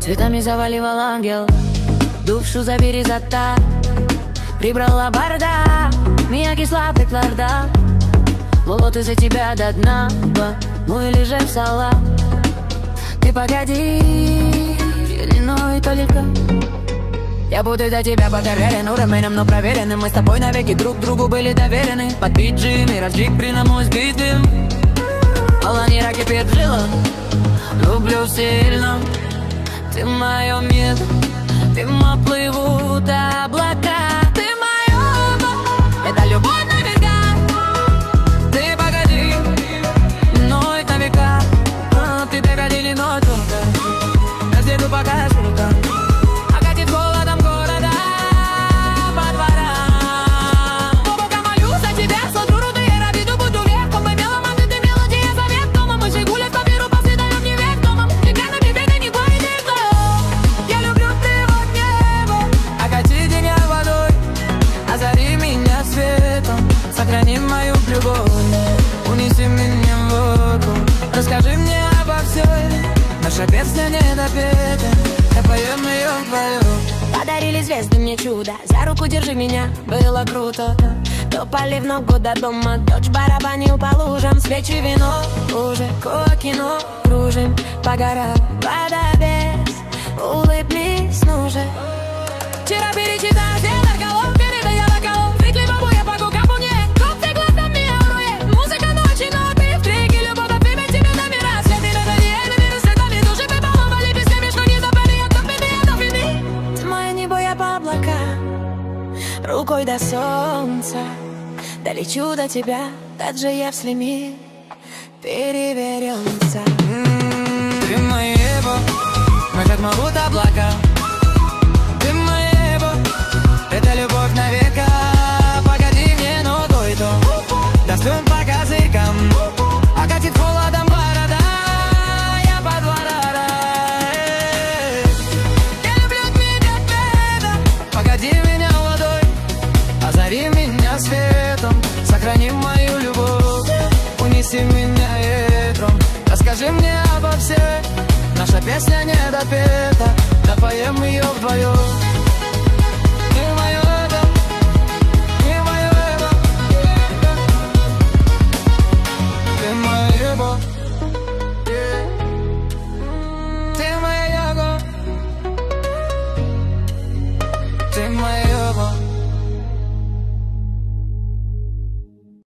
Цветами заваливал ангел, душу забери за так. Прибрала бардак, меня кисла прикладал. Вот из-за тебя до дна, ну или же в салат. Ты погоди, длиной только. Я буду до тебя покорен, ураменом, но проверенным. Мы с тобой навеки друг другу были доверены. Под биджи, миражик принаму сбитым. Полонира кипит в жилах, люблю сильно. Ты мое место, ты плывут облака. Ты мое, это любовь на века. Ты погоди, ной на века. Ты погоди, длиной только. Я съеду пока шутка. Окатит холодом города по дворам. Бога молю за тебя, сложу руды и равиду буду легко. Мы меломан, ты мелодия завет дома. Мы же гулять по миру, по свиданиям не век домом. Тебя на бега не гонит никто. Я люблю ты вот небо. Окати меня водой, озари меня светом. Сохрани мою любовь, унеси меня в воду. Расскажи мне обо всем, наша песня не допета. Я поем ее вдвоем. Подарили звезды мне чудо, за руку держи меня, было круто. До поливного до дома, дочь барабанил по лужам. Свечи, вино, уже кино, кружим по горам. Вода без, улыбнись, ну же. Вчера перечитал все нарколов, передаяла колов. Прикливал я по губам мне, кофе глазами аурует. Музыка ночи, но ты в трике, любовь от тебя тебе номера. Святы на дне, мир светами, души пополомали. Песнями, что не запали, я топ-беби. Ты мое небо, я по облакам, рукой до солнца. Долечу до тебя, также я в слеми перевернется. Ты мое небо, мы как могут облака. Ты мое небо, это любовь на века. Погоди мне, но то и то. Достуем по козырькам, окатит холодом города. Я по дворам. Я люблю тебя, цвета. Погоди меня водой, озари меня светом. Сохрани мою любовь, унеси меня ветром. Расскажи мне обо всем, наша песня не допета. Допоем ее вдвоем. Ты мое это, ты мое это. Ты мое небо, ты моя яга. Ты моя